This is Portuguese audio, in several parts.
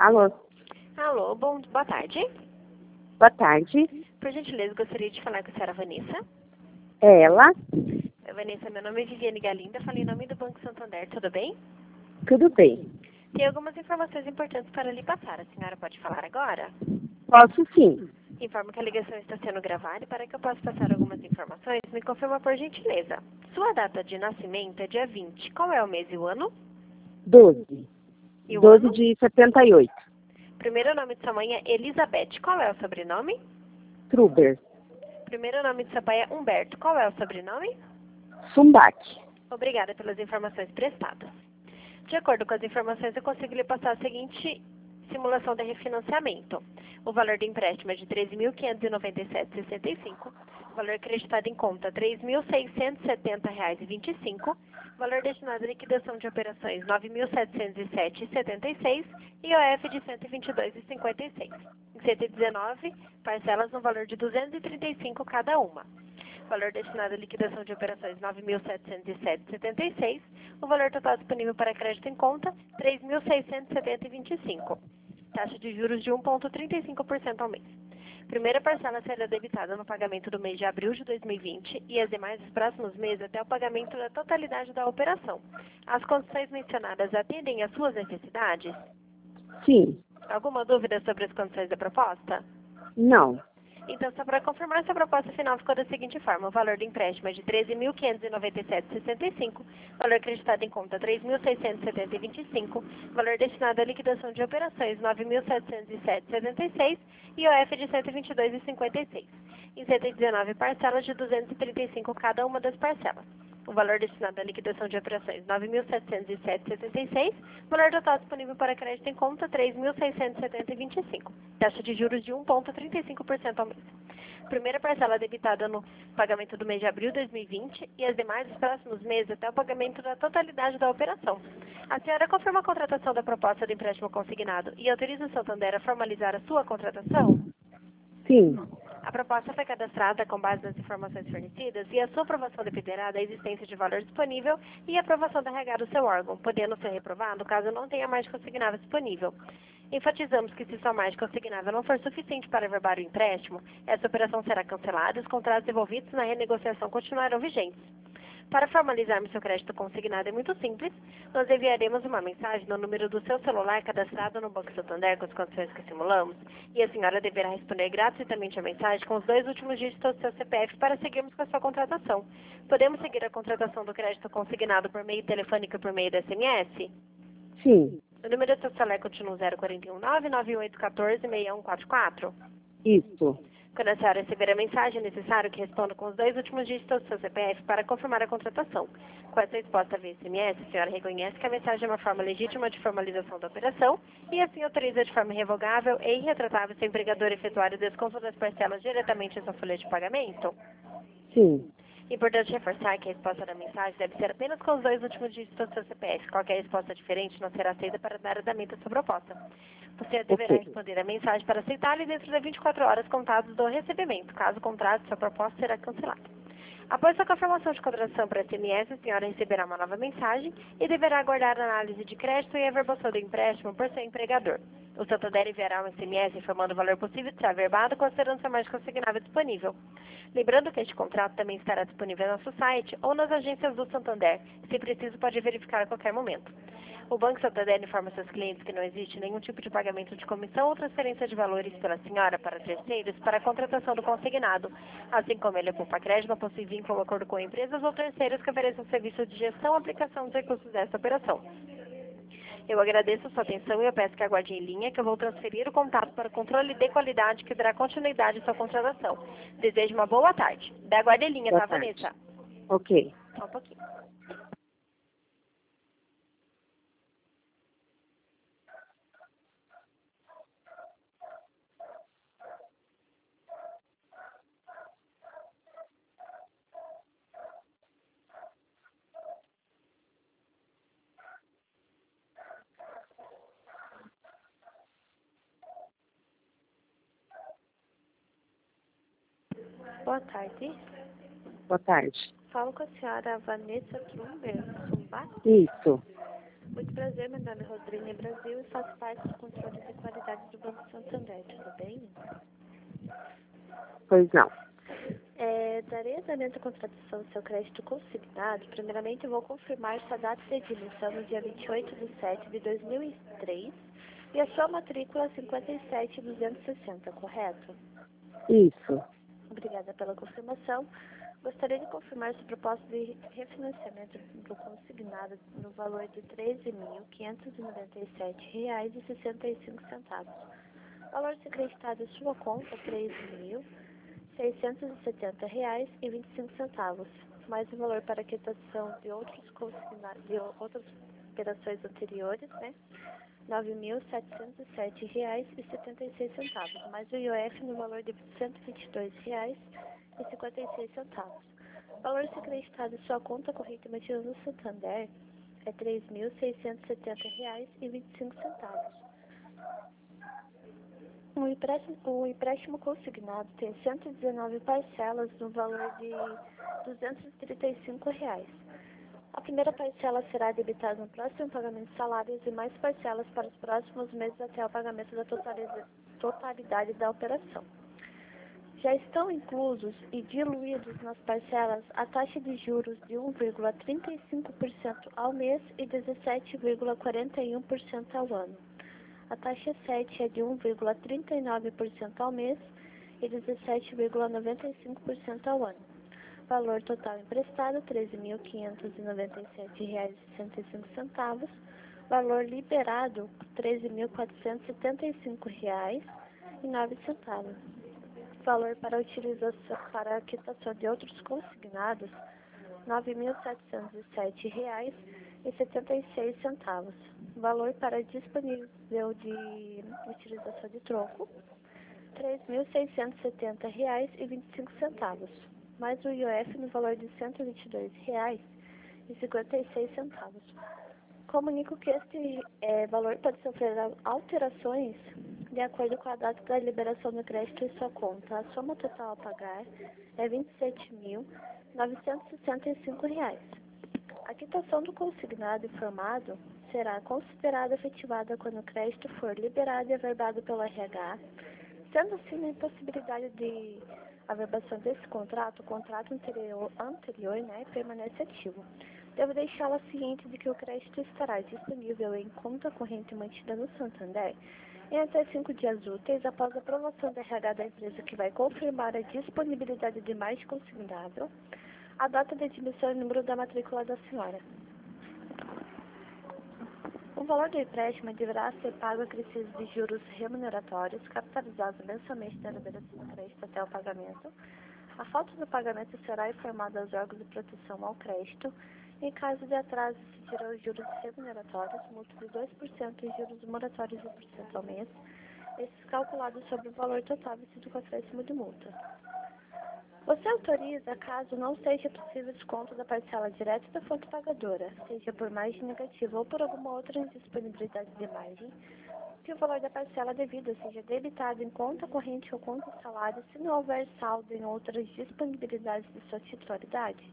Alô, Alô, boa tarde. boa tarde. Por gentileza, gostaria de falar com a senhora Vanessa. É ela? Vanessa, meu nome é Viviane Galinda, falei em nome do Banco Santander, tudo bem? Tudo bem. Tem algumas informações importantes para lhe passar. A senhora pode falar agora? Posso sim. Informo que a ligação está sendo gravada e para que eu possa passar algumas informações, me confirma por gentileza. Sua data de nascimento é dia 20. Qual é o mês e o ano? 12. E o 12 ano? de 78. Primeiro nome de sua mãe é Elizabeth. Qual é o sobrenome? Truber. Primeiro nome de seu pai é Humberto. Qual é o sobrenome? Sumbate. Obrigada pelas informações prestadas. De acordo com as informações, eu consigo lhe passar a seguinte simulação de refinanciamento. O valor do empréstimo é de R$ 13.597,65. O valor acreditado em conta, R$ 3.670,25. Valor destinado à liquidação de operações, R$ 9.707,76. E IOF de R$ 122,56. Em 119 parcelas no valor de R$ 235 cada uma. Valor destinado à liquidação de operações, R$ 9.707,76. O valor total disponível para crédito em conta, R$ 3.670,25. Taxa de juros de 1,35% ao mês. Primeira parcela será debitada no pagamento do mês de abril de 2020 e as demais dos próximos meses até o pagamento da totalidade da operação. As condições mencionadas atendem às suas necessidades? Sim. Alguma dúvida sobre as condições da proposta? Não. Então, só para confirmar, essa proposta final ficou da seguinte forma. O valor do empréstimo é de R$ 13.597,65. Valor acreditado em conta, R$ 3.670,25. Valor destinado à liquidação de operações, R$ 9.707,76. E IOF de R$ 122,56. Em 119 parcelas de R$ 235 cada uma das parcelas. O valor destinado à liquidação de operações, R$ 9.707,76. Valor total disponível para crédito em conta, R$ 3.670,25. Taxa de juros de 1,35% ao mês. Primeira parcela debitada no pagamento do mês de abril de 2020 e as demais dos próximos meses até o pagamento da totalidade da operação. A senhora confirma a contratação da proposta de empréstimo consignado e autoriza o Santander a formalizar a sua contratação? Sim. A proposta foi cadastrada com base nas informações fornecidas e a sua aprovação dependerá da existência de valor disponível e a aprovação da RH do seu órgão, podendo ser reprovado caso não tenha margem consignável disponível. Enfatizamos que se sua margem consignável não for suficiente para averbar o empréstimo, essa operação será cancelada e os contratos envolvidos na renegociação continuarão vigentes. Para formalizarmos seu crédito consignado é muito simples. Nós enviaremos uma mensagem no número do seu celular cadastrado no Banco Santander com as condições que simulamos e a senhora deverá responder gratuitamente a mensagem com os 2 últimos dígitos do seu CPF para seguirmos com a sua contratação. Podemos seguir a contratação do crédito consignado por meio telefônico e por meio de SMS? Sim. O número do seu celular continua 0419-9814-6144? Isso. Quando a senhora receber a mensagem, é necessário que responda com os 2 últimos dígitos do seu CPF para confirmar a contratação. Com essa resposta via SMS, a senhora reconhece que a mensagem é uma forma legítima de formalização da operação e assim autoriza de forma irrevogável e irretratável seu empregador efetuar o desconto das parcelas diretamente em sua folha de pagamento? Sim. Importante reforçar que a resposta da mensagem deve ser apenas com os 2 últimos dígitos do seu CPF. Qualquer resposta diferente não será aceita para dar andamento à sua proposta. Você deverá Ok. responder a mensagem para aceitá-la dentro de 24 horas contadas do recebimento. Caso contrário, sua proposta será cancelada. Após a confirmação de contratação por SMS, a senhora receberá uma nova mensagem e deverá aguardar a análise de crédito e a averbação do empréstimo por seu empregador. O Santander enviará um SMS informando o valor possível de ser averbado, considerando sua margem consignável disponível. Lembrando que este contrato também estará disponível no nosso site ou nas agências do Santander. Se preciso, pode verificar a qualquer momento. O Banco Santander informa seus clientes que não existe nenhum tipo de pagamento de comissão ou transferência de valores pela senhora para terceiros para a contratação do consignado, assim como ele poupa crédito não possui vínculo ou acordo com empresas ou terceiros que ofereçam serviço de gestão ou aplicação dos recursos desta operação. Eu agradeço a sua atenção e eu peço que aguarde em linha que eu vou transferir o contato para o controle de qualidade que dará continuidade à sua contratação. Desejo uma boa tarde. Aguarde em linha, Boa tá, tarde. Vanessa? Ok. Só um pouquinho. Boa tarde. Boa tarde. Falo com a senhora Vanessa Trumber Sumbá. Isso. Muito prazer, meu nome é Rodrigues Brasil e faço parte do controle de qualidade do Banco Santander, tudo bem? Pois não. Darei andamento à contratação do seu crédito consignado. Primeiramente, eu vou confirmar sua data de admissão no dia 28/7/2003 e a sua matrícula 57260, correto? Isso. Obrigada pela confirmação. Gostaria de confirmar sua proposta de refinanciamento do consignado no valor de R$ 13.597,65. Valor ser acreditado em sua conta R$ 3.670,25, mais o valor para quitação de outras operações anteriores, né? R$ 9.707,76, mais o IOF no valor de R$ 122,56. Valor ser acreditado em sua conta corrente mantida no Santander é R$ 3.670,25. O empréstimo consignado tem 119 parcelas no valor de R$ 235. A primeira parcela será debitada no próximo pagamento de salários e mais parcelas para os próximos meses até o pagamento da totalidade da operação. Já estão inclusos e diluídos nas parcelas a taxa de juros de 1,35% ao mês e 17,41% ao ano. A taxa 7 é de 1,39% ao mês e 17,95% ao ano. Valor total emprestado, R$ 13.597,65. Valor liberado, R$ 13.475,09. Valor para utilização para a quitação de outros consignados, R$ 9.707,76. Valor para disponível de utilização de troco, R$ 3.670,25, mais o IOF no valor de R$ 122,56. Comunico que este valor pode sofrer alterações de acordo com a data da liberação do crédito em sua conta. A soma total a pagar é R$ 27.965. A quitação do consignado informado será considerada efetivada quando o crédito for liberado e averbado pelo RH. Sendo assim, na impossibilidade de averbação desse contrato, o contrato anterior permanece ativo. Devo deixá-la ciente de que o crédito estará disponível em conta corrente mantida no Santander em até 5 dias úteis após a aprovação da RH da empresa, que vai confirmar a disponibilidade de mais consignável, a data de admissão e o número da matrícula da senhora. O valor do empréstimo deverá ser pago acrescidos de juros remuneratórios, capitalizados mensalmente da liberação do crédito até o pagamento. A falta do pagamento será informada aos órgãos de proteção ao crédito. Em caso de atraso, se dirá os juros remuneratórios, multa de 2% e juros moratórios de 1% ao mês, esses calculados sobre o valor total vencido com acréscimo de multa. Você autoriza, caso não seja possível desconto da parcela direta da fonte pagadora, seja por margem negativa ou por alguma outra indisponibilidade de margem, que o valor da parcela devida seja debitado em conta corrente ou conta salário se não houver saldo em outras disponibilidades de sua titularidade?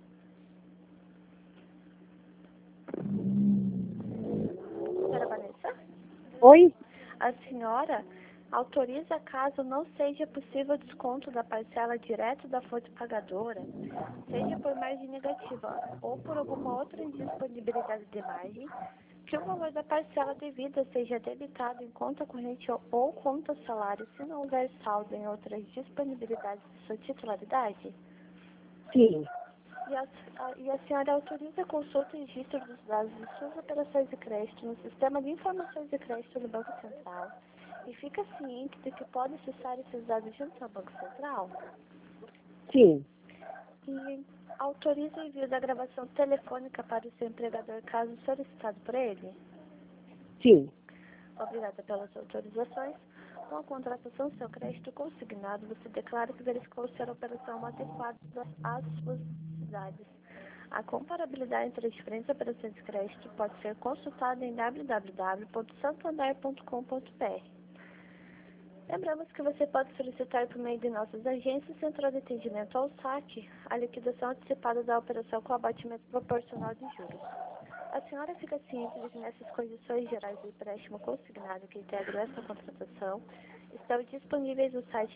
Senhora Vanessa? Oi? A senhora autoriza, caso não seja possível desconto da parcela direto da fonte pagadora, seja por margem negativa ou por alguma outra indisponibilidade de margem, que o valor da parcela devida seja debitado em conta corrente ou conta salário se não houver saldo em outras disponibilidades de sua titularidade? Sim. E a senhora autoriza a consulta e registro dos dados de suas operações de crédito no Sistema de Informações de Crédito do Banco Central e fica ciente de que pode acessar esses dados junto ao Banco Central? Sim. E autoriza o envio da gravação telefônica para o seu empregador caso solicitado por ele? Sim. Obrigada pelas autorizações. Com a contratação do seu crédito consignado, você declara que verificou ser a operação adequada às suas necessidades. A comparabilidade entre as diferentes operações de crédito pode ser consultada em www.santander.com.br. Lembramos que você pode solicitar por meio de nossas agências, central de atendimento ou saque, a liquidação antecipada da operação com abatimento proporcional de juros. A senhora fica ciente de que nessas condições gerais do empréstimo consignado que integram esta contratação estão disponíveis no site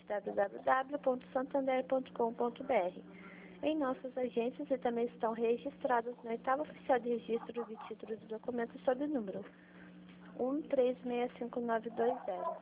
www.santander.com.br, em nossas agências e também estão registrados na oitava oficial de registro de títulos e documentos sob o número 1365920.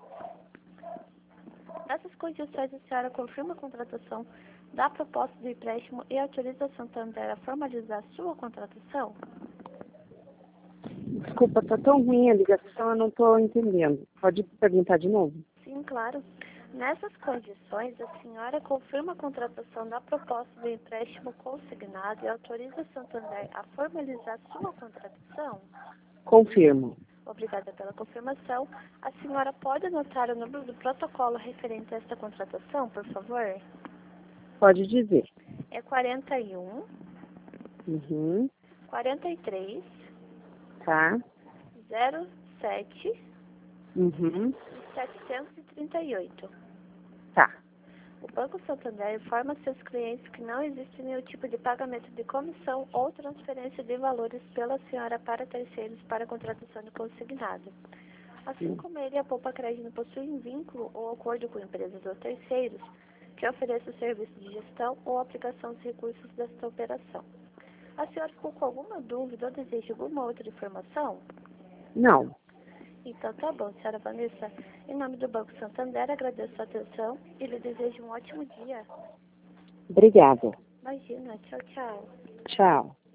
Nessas condições, a senhora confirma a contratação da proposta do empréstimo e autoriza a Santander a formalizar sua contratação? Desculpa, tá tão ruim a ligação, eu não estou entendendo. Pode perguntar de novo? Sim, claro. Nessas condições, a senhora confirma a contratação da proposta do empréstimo consignado e autoriza a Santander a formalizar sua contratação? Confirmo. Obrigada pela confirmação. A senhora pode anotar o número do protocolo referente a esta contratação, por favor? Pode dizer. É 41 Uhum. 43 Tá. 07 Uhum. 738. Tá. O Banco Santander informa a seus clientes que não existe nenhum tipo de pagamento de comissão ou transferência de valores pela senhora para terceiros para a contratação de consignado. Assim como ele, a Poupa Crédito não possui um vínculo ou acordo com empresas ou terceiros que ofereçam serviço de gestão ou aplicação dos recursos desta operação. A senhora ficou com alguma dúvida ou deseja alguma outra informação? Não. Então tá bom, senhora Vanessa. Em nome do Banco Santander, agradeço a atenção e lhe desejo um ótimo dia. Obrigada. Imagina, tchau, tchau. Tchau.